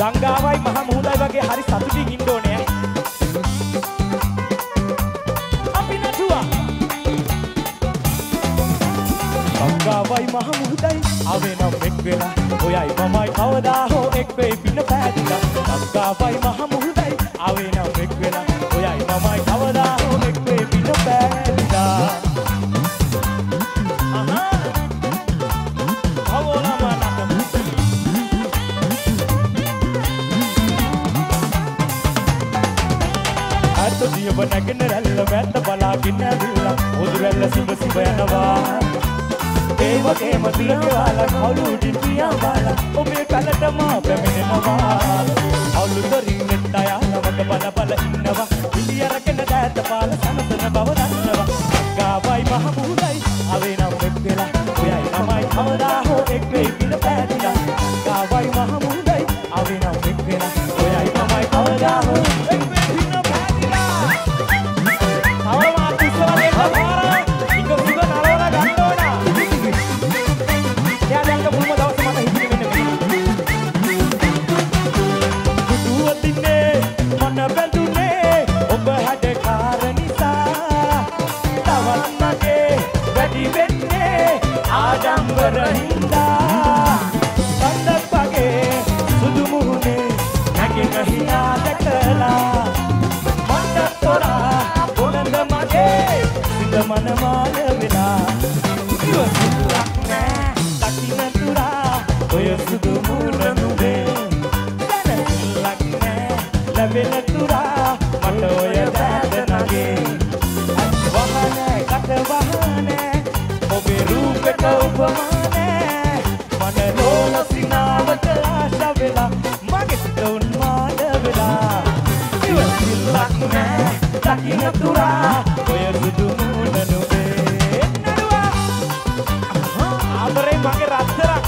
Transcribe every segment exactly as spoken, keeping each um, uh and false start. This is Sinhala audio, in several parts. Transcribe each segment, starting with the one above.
ගංගාවයි මහ මුහුදයි වගේ හරි සතුටින් ඉන්න ඕනේ. අපි නටුවා. ගංගාවයි මහ මුහුදයි ආවේ නම් එක් වෙලා ඔයයි මමයි කවදා හෝ එක් වෙයි පින පෑදිලා. ගංගාවයි මහ මුහුදයි ආවේ නම් එක් වෙලා ඔයයි මමයි කවදා හෝ එක් වෙයි පින පෑදිලා. දියව නැගෙන රැල්ල මැද්ද බලාගෙන ඇවිල්ලා උදු රැල්ල සුඹ සුඹ යනවා. ඒ වගේම දියවාලා කවුරු දිටියා බාලා ඔබේ පැලටම පැමිණෙනවා. අවුළු දරින් නෙට්ටයා නමක බල බල ඉන්නවා. ඉලි අරගෙන දැත පාල සනසන බව දන්නවා. ගාවයි මහ මුහුදයි ආවේ නම් එක් වෙලා ඔයයි තමයි කවදා හෝ එක් වෙයි පින පෑදිලා. ගාවයි මහ මුහුදයි ආවේ නම් එක් වෙලා ඔයයි තමයි කවදා හෝ එක් වෙයි පින රහින්දා සඳක් වගේ සුදු මුහුණේ නැගෙන හිනා දැකලා මට තොරා බොනඳ මගේ සිත මනමාන වෙලා ඉවසිල්ලක් නෑ දකින්න තුරා ඔය සුදු මුහුණ නුඹේ දැනසිල්ලක් නෑ ලැබෙන තුරා මට ඔය වැදනගේ අත් වහනෑ කට වහනෑ ඔබේ රූපෙට උපමා සිනාවට ආශා වෙලා මගේ සිත උන්මාද වෙලා ඉවසිල්ලක් නෑ දකින්න තුරා ඔය සුදු මුහුණ නුඹේ නඩුවා ආදරේ මගේ රත්තරන්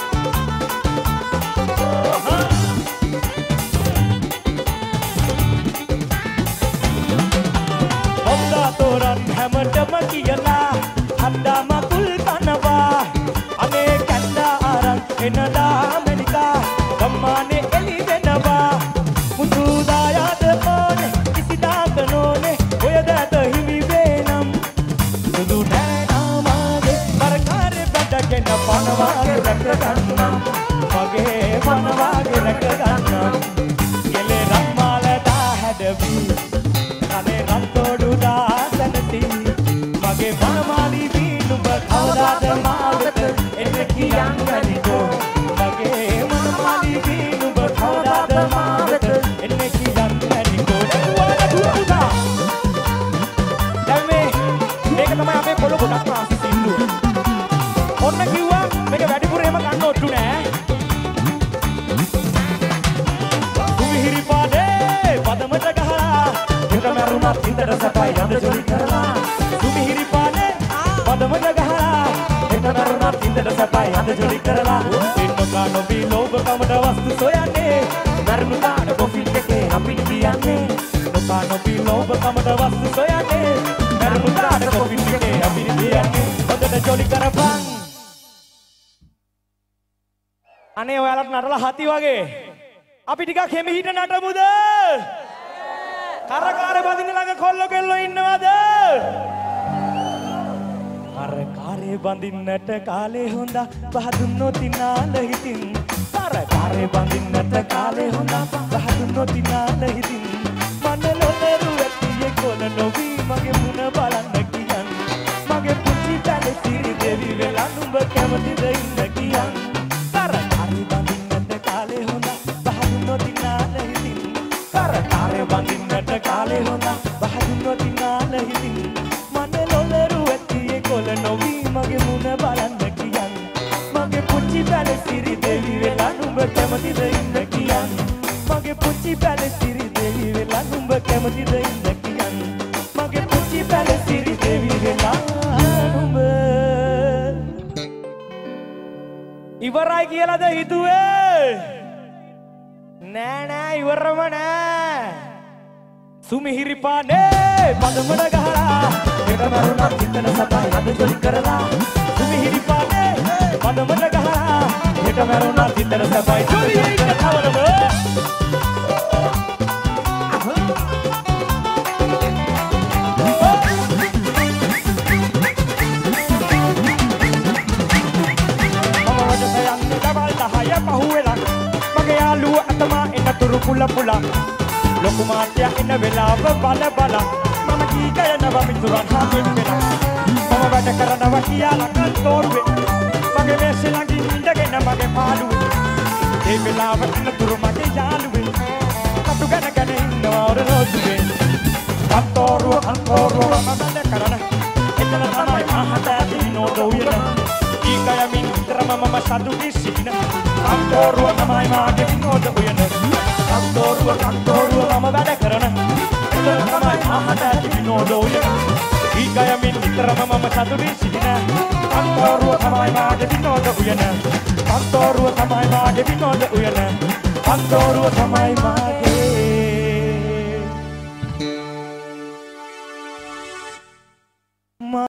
හොඳා තෝරන් හැමතෙම කියලා අද්දා මකුල් කනවා අනේ කැන්දා ආරන් එනදා මනිකා ගම්මානේ එලි වෙනවා මුතු දායද ඕනේ කිසිදාක නොනේ ඔය දැත හිමි වේනම් සුදු නෑනාමාගේ කරකාරේ බඩගෙන පනවාගේ රැක ගන්නම් මගේ පනවාගේ රැක ගන්නම් කෙලේ රම්මාල දා හැඩවි කනේ රත්තෝඩු දාසනති මගේ පනමාලි වී නුඹ කවදාද මා වෙත එන්නේ කියන්නනිකෝ මගේ මනමාලි වී නුඹ කවදාද මා වෙත එන්නේ කියන්නනිකෝ දුවන දුවුදා දැන් මේ මේක තමයි අපේ පොළ ගොඩක් ආසි සින්දුව ඔන්න කිව්වා මේක වැඩිපුර එහෙම ගන්න ඔට්ටු නෑ සුමිහිරි පාදේ පදමට ගහලා හිත මරුණත් හිතට සපයි යඳ ජොලි කරලා සුමිහිරි පාදේ පදමට ගහලා හිත මරුණත් හිතට සපයි යඳ ජොලි කරලා ඉන්නකා නොබී ලෝභකමට වස්තු සොයන්නේ මරුණු දාන කොෆිල් එකේ අපිට කියන්නේ නොකා නොබී ලෝභකමට වස්තු සොයන්නේ මරුණු දාන කොෆිල් එකේ අපිට කියන්නේ හොඳට ජොලි කරපන් අනේ ඔයාලට නටලා හති වගේ අපි ටිකක් හිමිහිට නටමුද කරකාරේ බඳින්න ළඟ කොල්ලෝ කෙල්ලෝ ඉන්නවද කරකාරේ බඳින්නට කාලේ හොඳ බහදුන්නොත් ඉනාල හිතින් කරකාරේ බඳින්නට කාලේ හොඳ බහදුන්නොත් ඉනාල හිතින් මනලොනරු ඇතියේ කොන නොවි මගේ මුණ බලන්න කියන් මගේ පුංචි පැලේ සිරි දෙවි වෙලා නුඹ කැමතිද ඉන්න කියන් කරකාරේ බඳින්නට කාලේ හොඳ බහදුන්නොත් ඉනාල හිතින් කරකාරේ බඳින්නට කාලේ හොඳ බහදුන්නොත් ඉනාල හිතින් මනලොනරු ඇතියේ කොන නොවි මගේ මුණ බලන්න කියන් මගේ පුංචි පැලේ සිරි දෙවි වෙලා නුඹ කැමතිද ඉන්න කියන් මගේ පුංචි පැලේ සිරි දෙවි වෙලා නුඹ කැමතිද ඉන්න කියන් මගේ පුංචි පැලේ සිරි දෙවි වෙලා නුඹ ඉවරයි කියලාද හිතුවේ නෑ නෑ ඉවරම නෑ සුමිහිරි පානේ පදමඩ ගහලා එන මරුණක් හිතන සපයි අද ජොලි කරලා සුමිහිරි පානේ පදමඩ ගහලා එන සුවයට මරුණා හිතට සබයි සුලියිට කවරම පහුවෙලා මගේ යාළුව අතමා එන තුරු පුල පුල ලොකු මාත්‍යා එන වෙලාව බල බල මම කී ගයනවා මිතුරන් හම්බෙන් වෙලා මම වැඩ කරනවා කියලා කන්තෝරුවේ මගේ මේසෙ ළඟින් ඉඳගෙන මගේ පාළුවේ ඒ වෙලාව එන තුරු මගේ යාළුවේ කටු ගන ගන ඉන්නවා රෝදුවේ කන්තෝරුව කන්තෝරුව මම වැඩ කරන එතන තමයි මහත දිනෝ දොවියන ඊ ගයමින් විතරම මම සතු කිසින කන්තෝරුව තමයි මාගේ විනෝද උයන කන්තෝරුව කන්තෝරුව මම වැඩ කරන එතන තමයි මහත විනෝද උයන ඊ ගයමින් විතරම මම සතු කිසින කන්තෝරුව තමයි මාගේ විනෝද උයන කන්තෝරුව තමයි මාගේ විනෝද උයන කන්තෝරුව තමයි